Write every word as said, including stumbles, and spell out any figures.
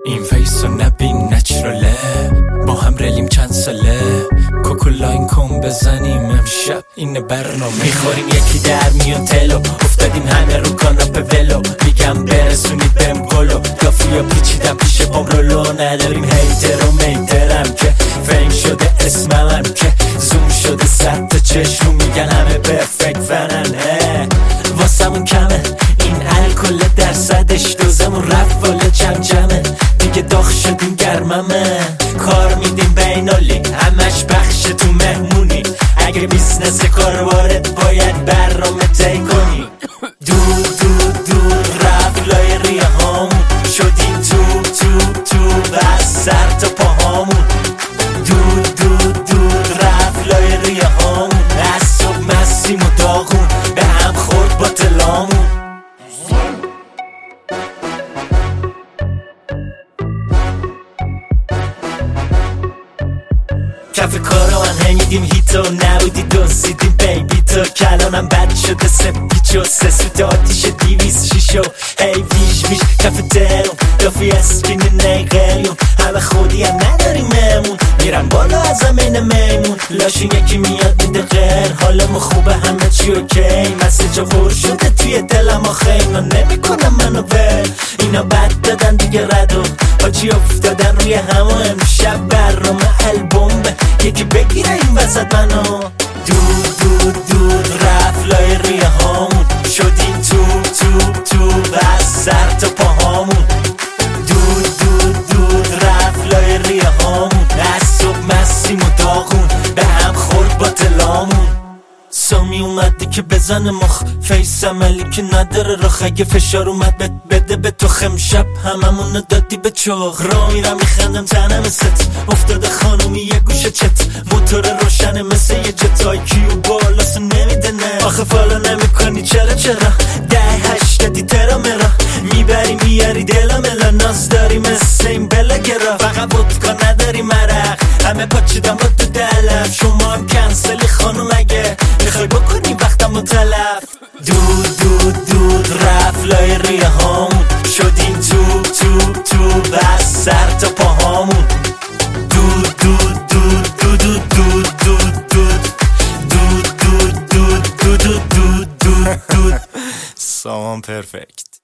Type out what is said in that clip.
این فیسو نبین نچراله، با هم رلیم چند ساله، کوکولاین کن بزنیم امشب اینه برنامه. میخوریم یکی در میون تلو، افتادیم همه رو کاناپه ولو، میگم برسونید بهم گلو، گافیا پیچیدم پیش پام رولو. نداریم هیتر و میترم که فیم شده اسمم که زوم شده صد تا چشم میگن همه پرفکت فنن. واسمون کمه این الکل درصدش، دوزمون رفت والا جم جمه، دیگه داغ شدیم گرممه، کار میدیم بین لیگ همش بخش تو مهمونی، اگه بیزنس کاروارت باید برنامه طی کنی. دور دور دور رفت لای ریه هامون، شدیم تو تو تو بس سر تا پاهامون. دور دور دور رفت لای ریه هامون، از صبح مسیم و داغون به هم خورد با تلامون. کف کارا من همیدیم هیتو، نبودی دوزیدیم بیبی تو، کلانم بد شده سه پیچو، سه سوت آتیش دیویز شیشو، هی ویش ویش کف درون دافی اسکین نیقلیون، همه خودی هم نداریم مهمون، میرن بالا از زمین میمون، لاشون یکی میاد میده غیر، حالمو خوبه همه چی اوکی، مسیجا خور شده توی دلم آخه اینا نمیکنم منو ول، اینا بد دادن دیگه ردو، حاجی افتادن روی همه، امشب برنامه البومه، یکی بگیره این وسط منو. دور دور دور رفت لای ریه هامون، شدیم تو تو تو بس سر تا پاهامون. دور دور دور رفت لای ریه هامون، از صبح مسیم و داغون به هم خورد با تلامون. سامی اومده که بزنه مخ، فیس عملی که نداره رخ، اگه فشار اومد بد بده به تو خمشب هممونو دادی به چخ. را میرم میخندم تنم ست، افتاده خانومی یه گوشه چت، موتور روشنه مثل یه جتای کیو بالاسو نمیده نه، آخه فالو نمیکنی چرا چرا، ده هشتادی ترا مرا، میبری میاری دلم الا، ناز داری مثل این بلگرا، فقط ودکا نداری مرق، همه پاچیدم با تو دلم، شما هم کنسلی خانوم اگه میخوای بکنی وقتم و تلف. دور دور دور رفت لای ریه هامون، شدیم تو تو تو بس سر تا پاهامون. دور دور دور دور دور دور دور دور دور دور دور دور دور دور. سامان پرفکت.